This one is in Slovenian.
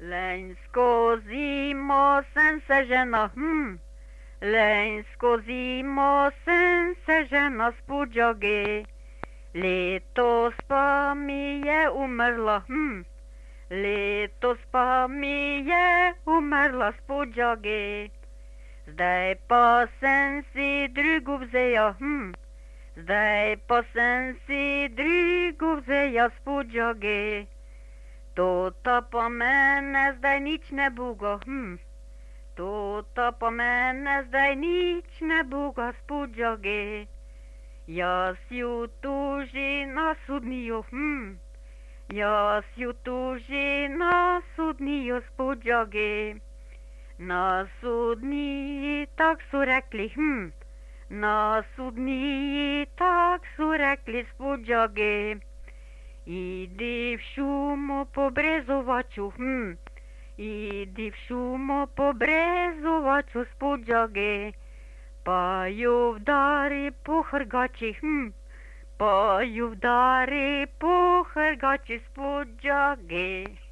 Lenjsko zimo sem se žena, Lenjsko zimo sem se žena spudžoge. Letos pa mi je umrla, Letos pa mi je umrla spudžoge. Zdaj pa sem si drugo vzeja, Zdaj pa sem si drugo vzeja spudžoge. Tota pa mene zdaj nič ne buga, Tota pa mene zdaj nič ne buga spudžoge. Jaz ju tuži na sudniju, Jaz ju tuži na sudniju spudžoge. Na sudniji tak su rekli, Na sudniji tak su rekli spudžoge. Idi v šumu po brezovaču, Idi v šumu po brezovaču spudžoge. Pa ju vdari po hrgači, Pa ju vdari po hrgači spudžoge.